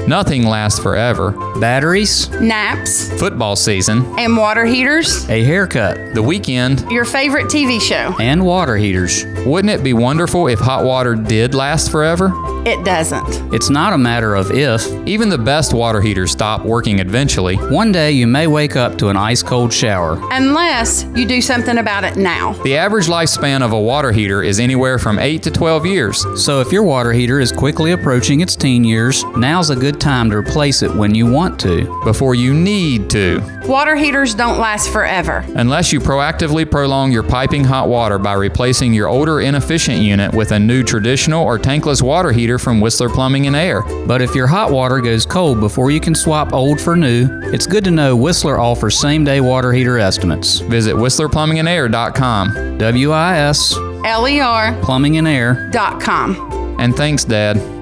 Nothing lasts forever. Batteries, naps, Football season, and water heaters, a haircut, the weekend. your favorite TV show. and water heaters. Wouldn't it be wonderful if hot water did last forever? It doesn't. It's not a matter of if. Even the best water heaters stop working eventually. One day you may wake up to an ice-cold shower. Unless you do something about it now. The average lifespan of a water heater is anywhere from 8 to 12 years. So if your water heater is quickly approaching its teen years, now's a good time to replace it when you want to. Before you need to. Water heaters don't last forever. Unless you proactively prolong your piping hot water by replacing your older inefficient unit with a new traditional or tankless water heater from Whistler Plumbing and Air. But if your hot water goes cold before you can swap old for new, it's good to know Whistler offers same-day water heater estimates. Visit WhistlerPlumbingandAir.com. WIS LER.com. Plumbing and Air. And thanks, Dad.